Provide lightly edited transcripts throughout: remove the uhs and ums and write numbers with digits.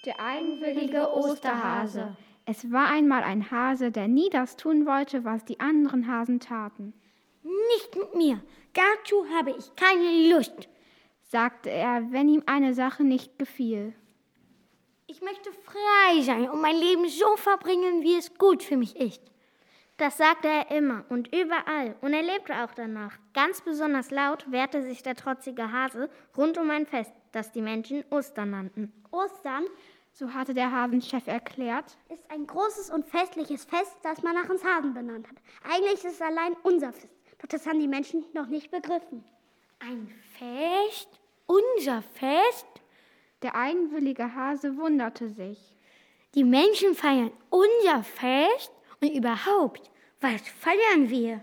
Der eigenwillige Osterhase. Es war einmal ein Hase, der nie das tun wollte, was die anderen Hasen taten. Nicht mit mir, dazu habe ich keine Lust, sagte er, wenn ihm eine Sache nicht gefiel. Ich möchte frei sein und mein Leben so verbringen, wie es gut für mich ist. Das sagte er immer und überall und er lebte auch danach. Ganz besonders laut wehrte sich der trotzige Hase rund um ein Fest, das die Menschen Ostern nannten. Ostern, so hatte der Hasenchef erklärt, ist ein großes und festliches Fest, das man nach uns Hasen benannt hat. Eigentlich ist es allein unser Fest, doch das haben die Menschen noch nicht begriffen. Ein Fest? Unser Fest? Der eigenwillige Hase wunderte sich. Die Menschen feiern unser Fest? Und überhaupt, was feiern wir?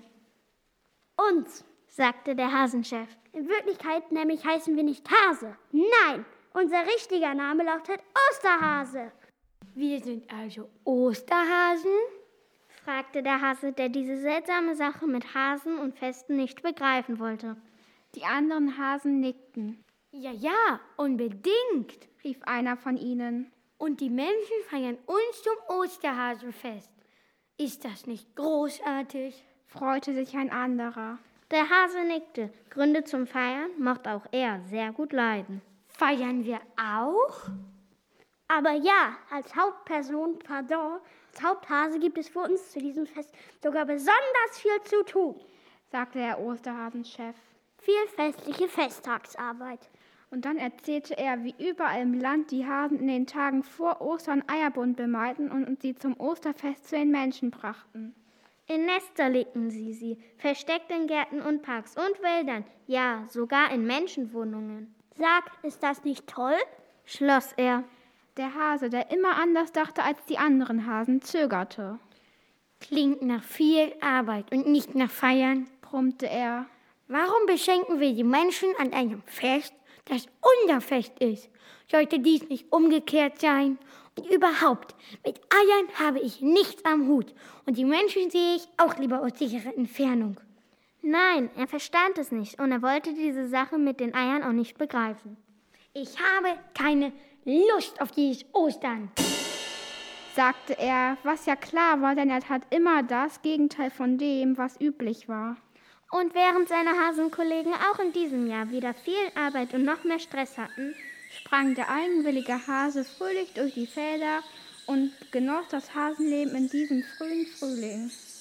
Uns, sagte der Hasenchef. In Wirklichkeit nämlich heißen wir nicht Hase. Nein, unser richtiger Name lautet Osterhase. Wir sind also Osterhasen? fragte der Hase, der diese seltsame Sache mit Hasen und Festen nicht begreifen wollte. Die anderen Hasen nickten. Ja, unbedingt, rief einer von ihnen. Und die Menschen feiern uns zum Osterhasenfest. Ist das nicht großartig? Freute sich ein anderer. Der Hase nickte. Gründe zum Feiern mochte auch er sehr gut leiden. Feiern wir auch? Aber ja, als Hauptperson, als Haupthase gibt es für uns zu diesem Fest sogar besonders viel zu tun, sagte der Osterhasenchef. Viel festliche Festtagsarbeit. Und dann erzählte er, wie überall im Land die Hasen in den Tagen vor Ostern Eierbunt bemalten und sie zum Osterfest zu den Menschen brachten. In Nester legten sie, versteckt in Gärten und Parks und Wäldern, ja, sogar in Menschenwohnungen. Sag, ist das nicht toll? Schloss er. Der Hase, der immer anders dachte als die anderen Hasen, zögerte. Klingt nach viel Arbeit und nicht nach Feiern, brummte er. Warum beschenken wir die Menschen an einem Fest, das unser Fest ist? Sollte dies nicht umgekehrt sein? Und überhaupt, mit Eiern habe ich nichts am Hut. Und die Menschen sehe ich auch lieber aus sicherer Entfernung. Nein, er verstand es nicht und er wollte diese Sache mit den Eiern auch nicht begreifen. Ich habe keine Lust auf dieses Ostern, sagte er, was ja klar war, denn er tat immer das Gegenteil von dem, was üblich war. Und während seine Hasenkollegen auch in diesem Jahr wieder viel Arbeit und noch mehr Stress hatten, sprang der eigenwillige Hase fröhlich durch die Felder und genoss das Hasenleben in diesem frühen Frühling.